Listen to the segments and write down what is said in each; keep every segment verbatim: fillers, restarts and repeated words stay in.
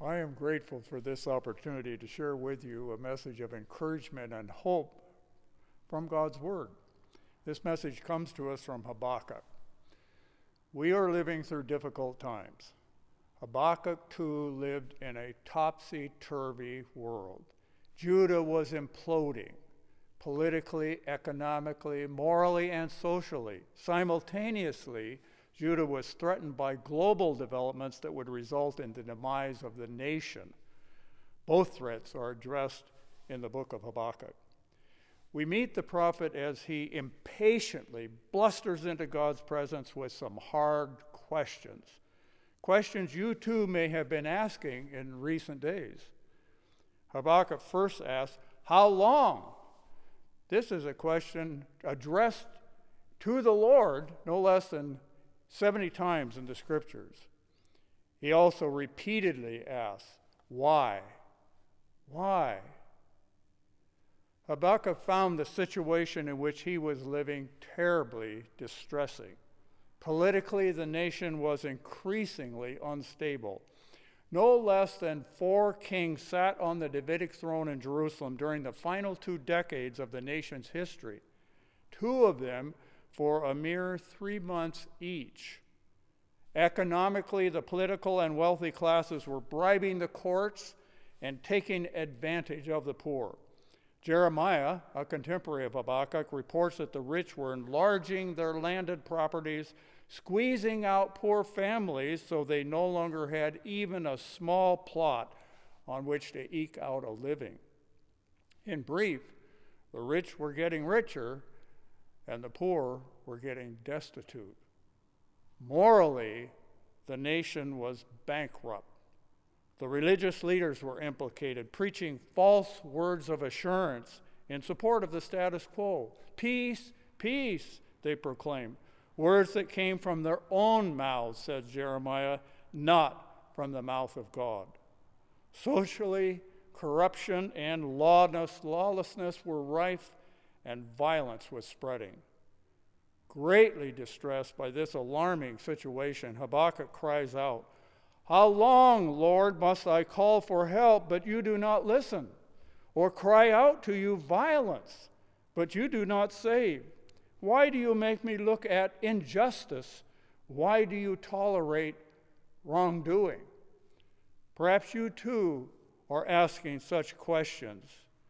I am grateful for this opportunity to share with you a message of encouragement and hope from God's Word. This message comes to us from Habakkuk. We are living through difficult times. Habakkuk too lived in a topsy-turvy world. Judah was imploding, politically, economically, morally, and socially. Simultaneously, Judah was threatened by global developments that would result in the demise of the nation. Both threats are addressed in the book of Habakkuk. We meet the prophet as he impatiently blusters into God's presence with some hard questions. Questions you too may have been asking in recent days. Habakkuk first asks, how long? This is a question addressed to the Lord no less than seventy times in the scriptures. He also repeatedly asks, why? Why? Habakkuk found the situation in which he was living terribly distressing. Politically, the nation was increasingly unstable. No less than four kings sat on the Davidic throne in Jerusalem during the final two decades of the nation's history, two of them for a mere three months each. Economically, the political and wealthy classes were bribing the courts and taking advantage of the poor. Jeremiah, a contemporary of Habakkuk, reports that the rich were enlarging their landed properties, squeezing out poor families so they no longer had even a small plot on which to eke out a living. In brief, the rich were getting richer and the poor were getting destitute. Morally, the nation was bankrupt. The religious leaders were implicated, preaching false words of assurance in support of the status quo. Peace, peace, they proclaimed. Words that came from their own mouths, says Jeremiah, not from the mouth of God. Socially, corruption and lawlessness were rife, and violence was spreading. Greatly distressed by this alarming situation, Habakkuk cries out, how long, Lord, must I call for help, but you do not listen, or cry out to you violence, but you do not save? Why do you make me look at injustice? Why do you tolerate wrongdoing? Perhaps you too are asking such questions.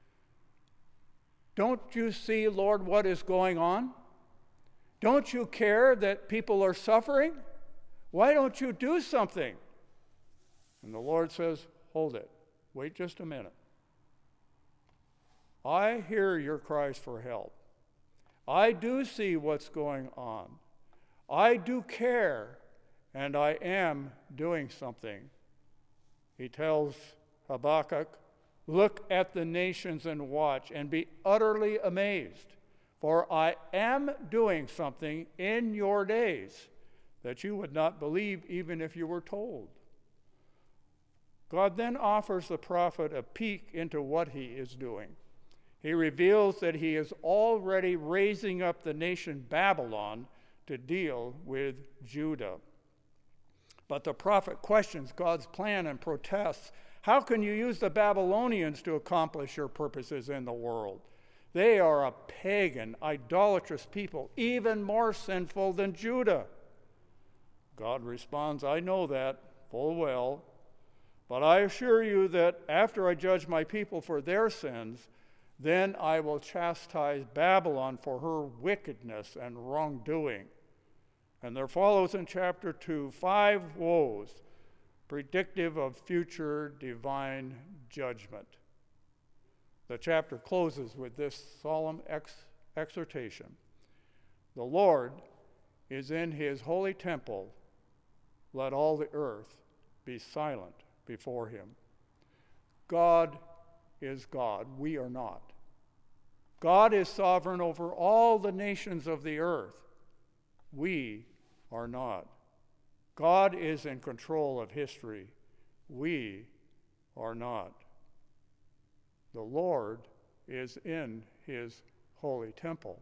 Don't you see, Lord, what is going on? Don't you care that people are suffering? Why don't you do something? And the Lord says, hold it. Wait just a minute. I hear your cries for help. I do see what's going on. I do care, and I am doing something. He tells Habakkuk, look at the nations and watch, and be utterly amazed, for I am doing something in your days that you would not believe even if you were told. God then offers the prophet a peek into what he is doing. He reveals that he is already raising up the nation Babylon to deal with Judah. But the prophet questions God's plan and protests, how can you use the Babylonians to accomplish your purposes in the world? They are a pagan, idolatrous people, even more sinful than Judah. God responds, I know that full well, but I assure you that after I judge my people for their sins, then I will chastise Babylon for her wickedness and wrongdoing. And there follows in chapter two five woes, predictive of future divine judgment. The chapter closes with this solemn ex- exhortation. The Lord is in his holy temple. Let all the earth be silent before him. God is God. We are not. God is sovereign over all the nations of the earth. We are not. God is in control of history. We are not. The Lord is in his holy temple.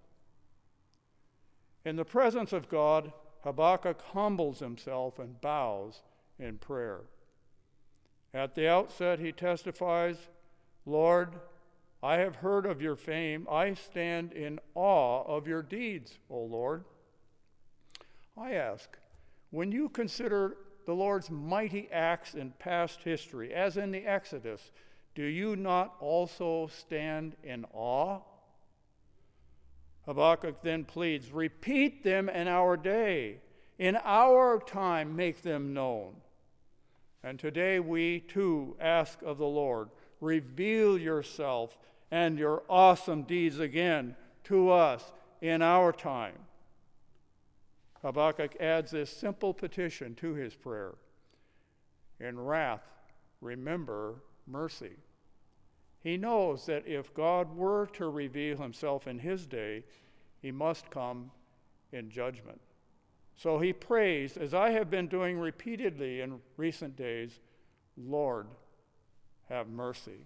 In the presence of God, Habakkuk humbles himself and bows in prayer. At the outset, he testifies, Lord, I have heard of your fame. I stand in awe of your deeds, O Lord. I ask, when you consider the Lord's mighty acts in past history, as in the Exodus, do you not also stand in awe? Habakkuk then pleads, repeat them in our day. In our time, make them known. And today we too ask of the Lord, reveal yourself and your awesome deeds again to us in our time. Habakkuk adds this simple petition to his prayer. In wrath, remember mercy. He knows that if God were to reveal himself in his day, he must come in judgment. So he prays, as I have been doing repeatedly in recent days, Lord, have mercy.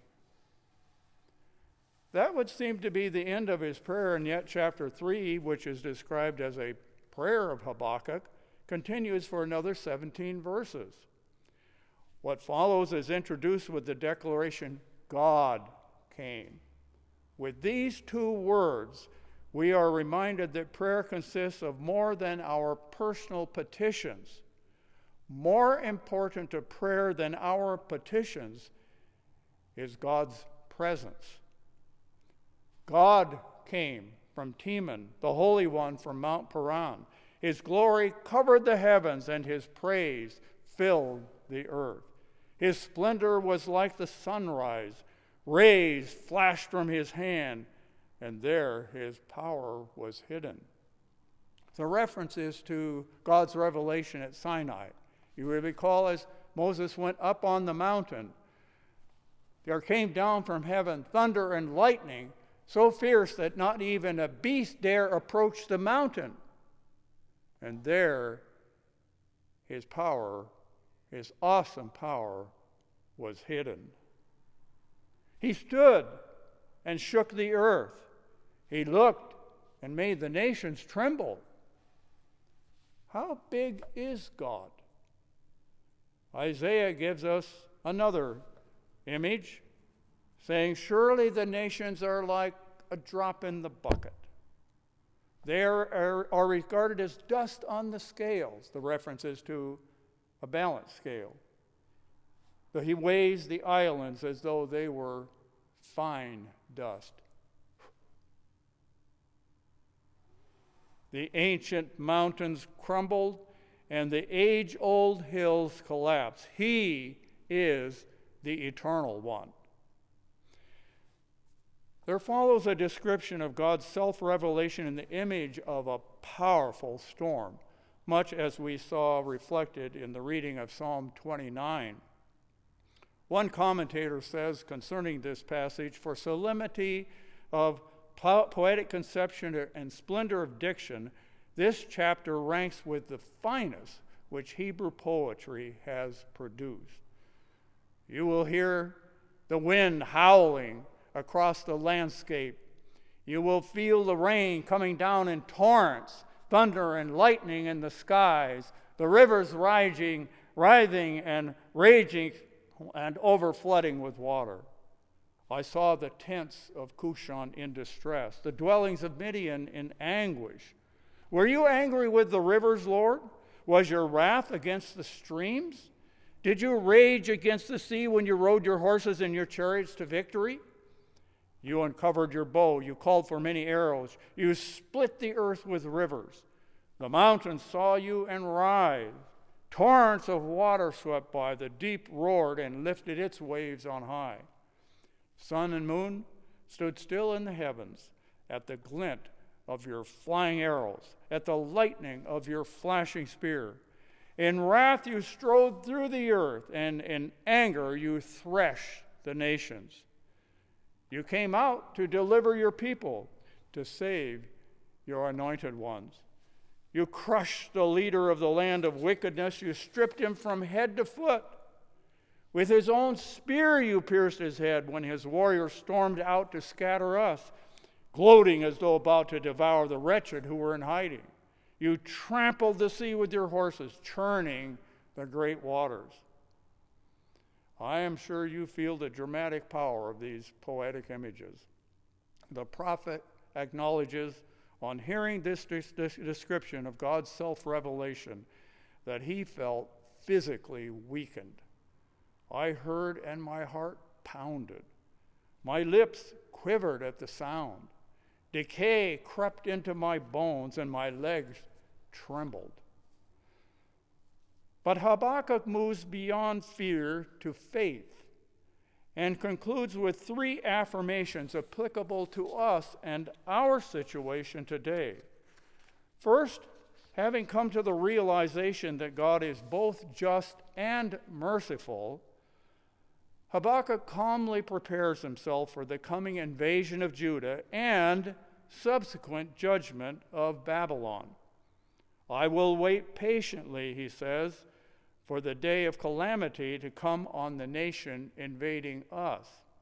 That would seem to be the end of his prayer, and yet chapter three, which is described as a prayer of Habakkuk, continues for another seventeen verses. What follows is introduced with the declaration, God came. With these two words, we are reminded that prayer consists of more than our personal petitions. More important to prayer than our petitions is God's presence. God came from Teman, the Holy One from Mount Paran. His glory covered the heavens, and his praise filled the earth. His splendor was like the sunrise. Rays flashed from his hand, and there his power was hidden. The reference is to God's revelation at Sinai. You will recall as Moses went up on the mountain, there came down from heaven thunder and lightning, so fierce that not even a beast dare approach the mountain. And there his power, his awesome power, was hidden. He stood and shook the earth. He looked and made the nations tremble. How big is God? Isaiah gives us another image, saying, surely the nations are like a drop in the bucket. They are, are, are regarded as dust on the scales. The reference is to a balance scale. But he weighs the islands as though they were fine dust. The ancient mountains crumbled, and the age-old hills collapsed. He is the Eternal One. There follows a description of God's self-revelation in the image of a powerful storm, much as we saw reflected in the reading of Psalm twenty-nine. One commentator says concerning this passage, for solemnity of po- poetic conception and splendor of diction, this chapter ranks with the finest which Hebrew poetry has produced. You will hear the wind howling across the landscape. You will feel the rain coming down in torrents, thunder and lightning in the skies, the rivers rising, writhing and raging and overflooding with water. I saw the tents of Cushan in distress, the dwellings of Midian in anguish. Were you angry with the rivers, Lord? Was your wrath against the streams? Did you rage against the sea when you rode your horses and your chariots to victory? You uncovered your bow, you called for many arrows, you split the earth with rivers. The mountains saw you and writhed. Torrents of water swept by, the deep roared and lifted its waves on high. Sun and moon stood still in the heavens at the glint of your flying arrows, at the lightning of your flashing spear. In wrath you strode through the earth, and in anger you threshed the nations. You came out to deliver your people, to save your anointed ones. You crushed the leader of the land of wickedness. You stripped him from head to foot. With his own spear you pierced his head when his warriors stormed out to scatter us, gloating as though about to devour the wretched who were in hiding. You trampled the sea with your horses, churning the great waters. I am sure you feel the dramatic power of these poetic images. The prophet acknowledges, on hearing this, this, this description of God's self-revelation, that he felt physically weakened. I heard and my heart pounded. My lips quivered at the sound. Decay crept into my bones and my legs trembled. But Habakkuk moves beyond fear to faith and concludes with three affirmations applicable to us and our situation today. First, having come to the realization that God is both just and merciful, Habakkuk calmly prepares himself for the coming invasion of Judah and subsequent judgment of Babylon. I will wait patiently, he says, for the day of calamity to come on the nation invading us.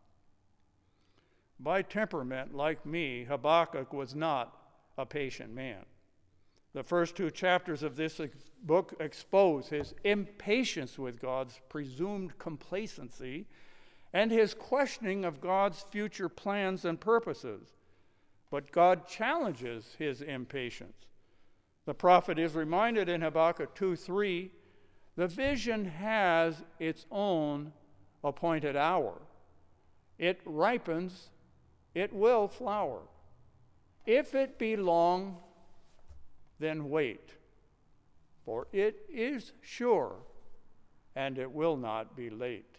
By temperament, like me, Habakkuk was not a patient man. The first two chapters of this book expose his impatience with God's presumed complacency and his questioning of God's future plans and purposes. But God challenges his impatience. The prophet is reminded in Habakkuk two three, the vision has its own appointed hour. It ripens, it will flower. If it be long, then wait, for it is sure, and it will not be late.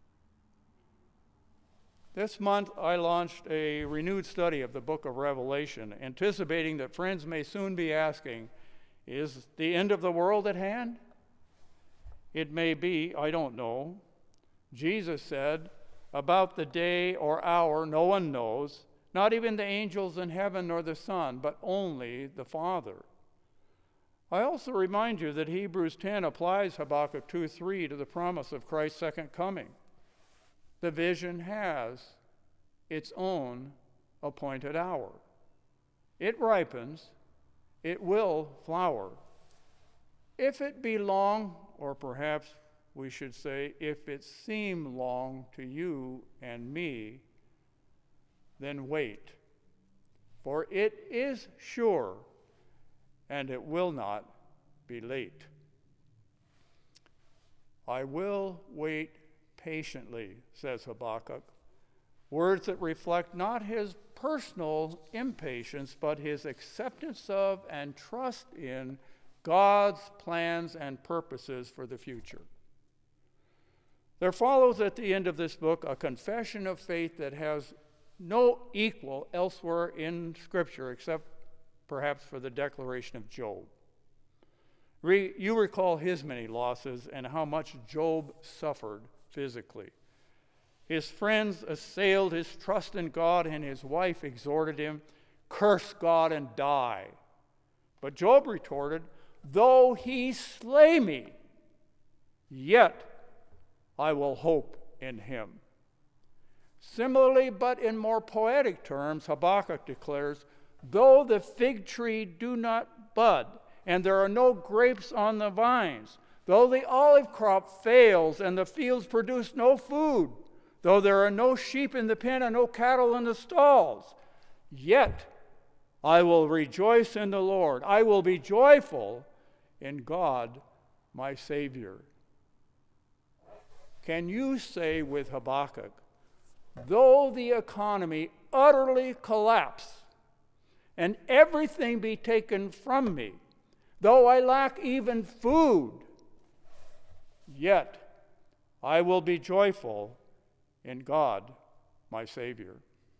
This month, I launched a renewed study of the book of Revelation, anticipating that friends may soon be asking, is the end of the world at hand? It may be, I don't know. Jesus said, about the day or hour no one knows, not even the angels in heaven nor the Son, but only the Father. I also remind you that Hebrews ten applies Habakkuk two three to the promise of Christ's second coming. The vision has its own appointed hour. It ripens, it will flower. If it be long, or perhaps we should say, if it seem long to you and me, then wait. For it is sure, and it will not be late. I will wait patiently, says Habakkuk, words that reflect not his personal impatience, but his acceptance of and trust in God's plans and purposes for the future. There follows at the end of this book a confession of faith that has no equal elsewhere in Scripture except perhaps for the declaration of Job. Re- you recall his many losses and how much Job suffered physically. His friends assailed his trust in God, and his wife exhorted him, curse God and die. But Job retorted, though he slay me, yet I will hope in him. Similarly, but in more poetic terms, Habakkuk declares, though the fig tree do not bud, and there are no grapes on the vines, though the olive crop fails, and the fields produce no food, though there are no sheep in the pen and no cattle in the stalls, yet I will rejoice in the Lord. I will be joyful in God, my Savior. Can you say with Habakkuk, though the economy utterly collapse and everything be taken from me, though I lack even food, yet I will be joyful in God, my Savior.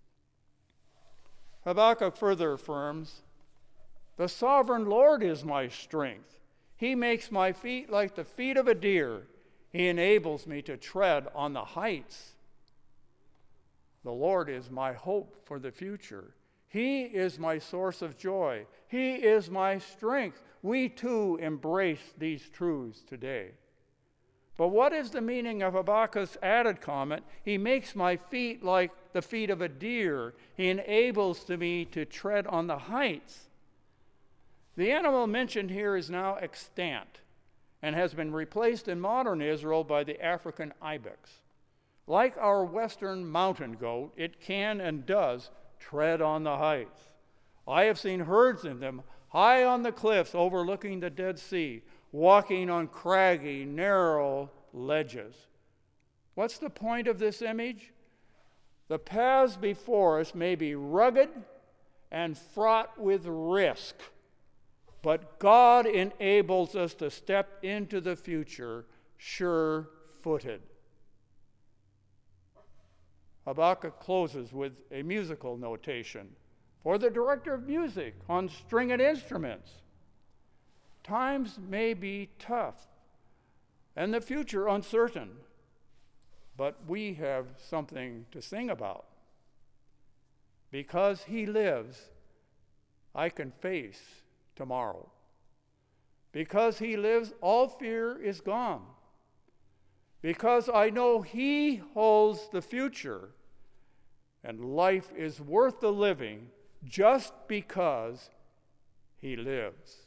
Habakkuk further affirms, the sovereign Lord is my strength. He makes my feet like the feet of a deer. He enables me to tread on the heights. The Lord is my hope for the future. He is my source of joy. He is my strength. We too embrace these truths today. But what is the meaning of Habakkuk's added comment? He makes my feet like the feet of a deer. He enables me to tread on the heights. The animal mentioned here is now extant and has been replaced in modern Israel by the African ibex. Like our western mountain goat, it can and does tread on the heights. I have seen herds of them high on the cliffs overlooking the Dead Sea, walking on craggy, narrow ledges. What's the point of this image? The paths before us may be rugged and fraught with risk, but God enables us to step into the future sure-footed. Habakkuk closes with a musical notation for the director of music on stringed instruments. Times may be tough and the future uncertain, but we have something to sing about. Because he lives, I can face tomorrow. Because he lives, all fear is gone. Because I know he holds the future, and life is worth the living just because he lives.